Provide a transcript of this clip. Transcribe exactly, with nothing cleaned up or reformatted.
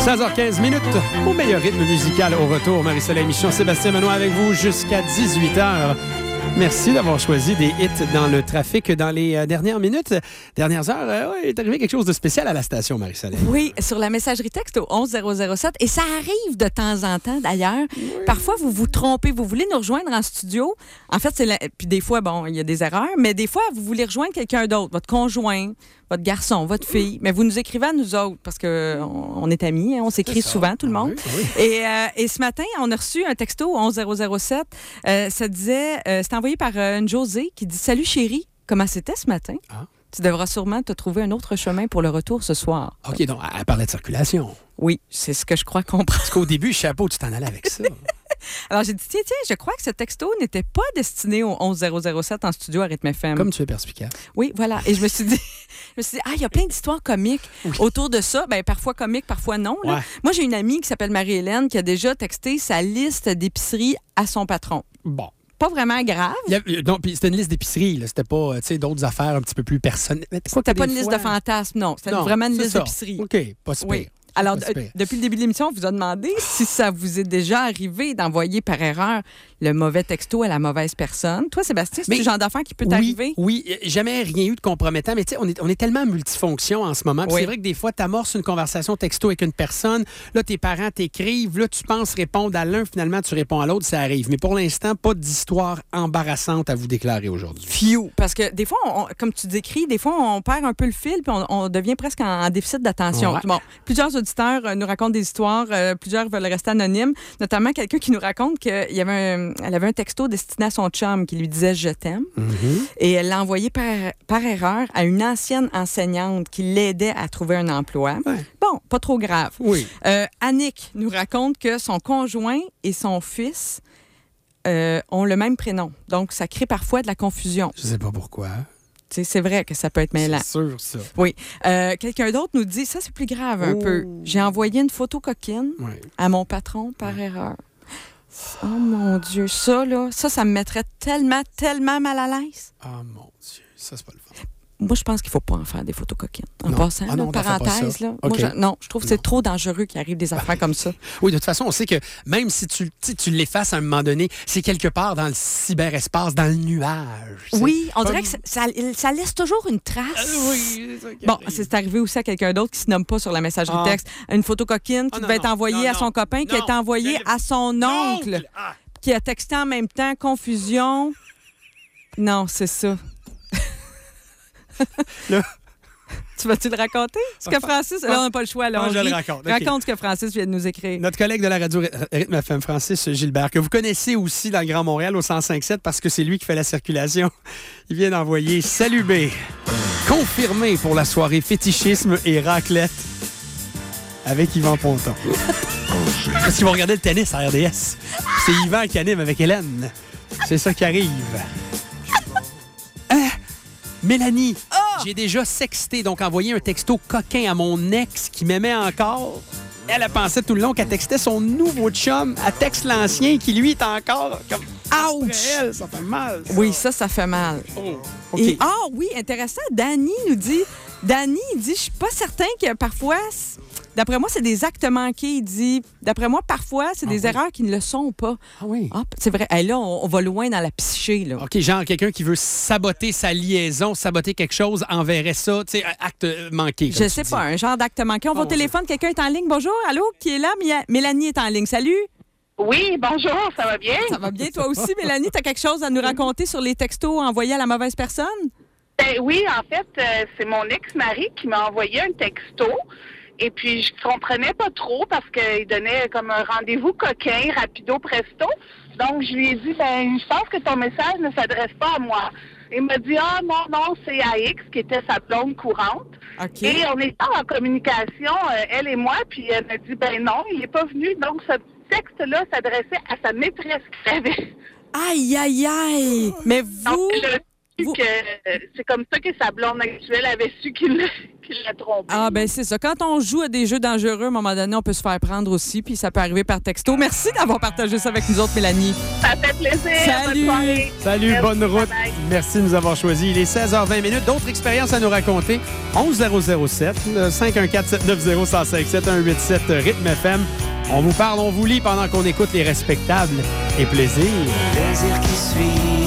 seize heures quinze minutes, au meilleur rythme musical au retour. Marie-Soleil Michon, Sébastien Benoît avec vous jusqu'à dix-huit heures. Merci d'avoir choisi des hits dans le trafic dans les euh, dernières minutes. Dernières heures, euh, ouais, il est arrivé quelque chose de spécial à la station, Marie-Soleil. Oui, sur la messagerie texte au onze zéro zéro sept. Et ça arrive de temps en temps, d'ailleurs. Oui. Parfois, vous vous trompez. Vous voulez nous rejoindre en studio. En fait, c'est la... puis des fois, bon, il y a des erreurs, mais des fois, vous voulez rejoindre quelqu'un d'autre, votre conjoint, votre garçon, votre fille. Mais vous nous écrivez à nous autres parce qu'on on est amis, hein, on s'écrit souvent, tout le monde. Ah, oui, oui. Et, euh, et ce matin, on a reçu un texto au onze zéro zéro sept. Euh, ça disait, euh, c'était envoyé par euh, une Josée qui dit « Salut chérie, comment c'était ce matin? Ah. Tu devras sûrement te trouver un autre chemin pour le retour ce soir. » OK, donc elle parlait de circulation. Oui, c'est ce que je crois comprendre. Parce qu'au début, je savais pas où tu t'en allais avec ça. Alors, j'ai dit, tiens, tiens, je crois que ce texto n'était pas destiné au onze zéro zéro sept en studio à Rythme F M. Comme tu es perspicace. Oui, voilà. Et je me suis dit, je me suis dit, ah, il y a plein d'histoires comiques oui. autour de ça. Bien, parfois comiques, parfois non. Là. Ouais. Moi, j'ai une amie qui s'appelle Marie-Hélène qui a déjà texté sa liste d'épicerie à son patron. Bon. Pas vraiment grave. A, donc, c'était une liste d'épicerie. C'était pas d'autres affaires un petit peu plus personnelles. C'était pas une fois... liste de fantasmes, non. C'était non, vraiment une liste d'épicerie. OK, pas super. Oui. Alors, d- depuis le début de l'émission, on vous a demandé si ça vous est déjà arrivé d'envoyer par erreur le mauvais texto à la mauvaise personne. Toi, Sébastien, c'est le genre d'affaire qui peut oui, t'arriver? Oui, jamais rien eu de compromettant, mais tu sais, on est, on est tellement multifonction en ce moment. Oui. C'est vrai que des fois, tu amorces une conversation texto avec une personne, là, tes parents t'écrivent, là, tu penses répondre à l'un, finalement, tu réponds à l'autre, ça arrive. Mais pour l'instant, pas d'histoire embarrassante à vous déclarer aujourd'hui. Phew! Parce que des fois, on, comme tu décris, des fois, on perd un peu le fil puis on, on devient presque en, en déficit d'attention. Ouais. Bon, plusieurs auditeurs euh, nous racontent des histoires, euh, plusieurs veulent rester anonymes, notamment quelqu'un qui nous raconte qu'il y avait un, elle avait un texto destiné à son chum qui lui disait « Je t'aime mm-hmm. ». Et elle l'a envoyé par, par erreur à une ancienne enseignante qui l'aidait à trouver un emploi. Ouais. Bon, pas trop grave. Oui. Euh, Annick nous raconte que son conjoint et son fils euh, ont le même prénom. Donc, ça crée parfois de la confusion. Je sais pas pourquoi. T'sais, c'est vrai que ça peut être mêlant. C'est sûr, ça. Oui. Euh, quelqu'un d'autre nous dit, ça, c'est plus grave un oh. peu. J'ai envoyé une photo coquine oui. à mon patron par oui. erreur. Oh, mon Dieu. Ça, là, ça, ça me mettrait tellement, tellement mal à l'aise. Ah, oh, mon Dieu. Ça, c'est pas le fun. Moi, je pense qu'il ne faut pas en faire des photos coquines. En non. passant, ah non, là, parenthèse, là. Okay. Moi, je, non, je trouve que c'est trop dangereux qu'il arrive des affaires comme ça. Oui, de toute façon, on sait que même si tu, tu l'effaces à un moment donné, c'est quelque part dans le cyberespace, dans le nuage. Oui, on comme... dirait que ça, ça, ça laisse toujours une trace. Euh, oui, c'est bon, c'est arrivé aussi à quelqu'un d'autre qui ne se nomme pas sur la messagerie ah. texte. Une photo coquine qui ah, devait non, être envoyée non, à son non, copain, non, qui a été envoyée à son oncle, ah. qui a texté en même temps confusion. Non, c'est ça. Là. Tu vas-tu le raconter? Ce que Francis... Là, on n'a pas le choix. Là, non, on je le raconte. Okay. Raconte ce que Francis vient de nous écrire. Notre collègue de la radio Rythme F M, Francis Gilbert, que vous connaissez aussi dans le Grand Montréal au cent cinq sept parce que c'est lui qui fait la circulation. Il vient d'envoyer « Salut B ». Confirmé pour la soirée fétichisme et raclette avec Yvan Ponton. Parce qu'ils vont regarder le tennis à R D S. C'est Yvan qui anime avec Hélène. C'est ça qui arrive. Hein? Mélanie, oh! J'ai déjà sexté, donc envoyé un texto coquin à mon ex qui m'aimait encore. Elle a pensé tout le long qu'elle textait son nouveau chum. Elle texte l'ancien qui, lui, est encore comme... Ouch! Elle, ça fait mal. Ça. Oui, ça, ça fait mal. Oh, okay. Ah oh, oui, intéressant. Danny nous dit... Danny, il dit, je suis pas certain que parfois... D'après moi, c'est des actes manqués. Il dit, d'après moi, parfois, c'est ah des oui. erreurs qui ne le sont pas. Ah oui? Ah, c'est vrai. Hey, là, on, on va loin dans la psyché. Là. OK, genre quelqu'un qui veut saboter sa liaison, saboter quelque chose, enverrait ça, tu sais, acte manqué. Je sais pas, un genre d'acte manqué. On va oh, au téléphone, quelqu'un est en ligne. Bonjour, allô, qui est là? Mélanie est en ligne. Salut. Oui, bonjour, ça va bien? Ça va bien, toi aussi, Mélanie? Tu as quelque chose à nous raconter sur les textos envoyés à la mauvaise personne? Ben oui, en fait, euh, c'est mon ex-mari qui m'a envoyé un texto. Et puis, je comprenais pas trop parce qu'il donnait comme un rendez-vous coquin, rapido, presto. Donc, je lui ai dit, ben, je pense que ton message ne s'adresse pas à moi. Il m'a dit, ah non, non, c'est à X, qui était sa blonde courante. Okay. Et on était en communication, euh, elle et moi, puis elle m'a dit, ben non, il n'est pas venu. Donc, ce texte-là s'adressait à sa maîtresse qui avait. Aïe, aïe, aïe! Mais vous... Donc, le... Vous- que euh, c'est comme ça que sa blonde actuelle avait su qu'il l'a, qu'il l'a trompé. Ah, ben c'est ça. Quand on joue à des jeux dangereux, à un moment donné, on peut se faire prendre aussi, puis ça peut arriver par texto. Merci d'avoir partagé ça avec nous autres, Mélanie. Ça fait plaisir. Salut. Bonne soirée. Salut, Merci, bonne route. bye-bye. Merci de nous avoir choisis. Il est seize heures vingt minutes. D'autres expériences à nous raconter. onze zéro zéro sept, le cinq un quatre, sept neuf zéro, un zéro cinq sept, un huit sept rythme F M. On vous parle, on vous lit pendant qu'on écoute les respectables et plaisir. Plaisir qui suit.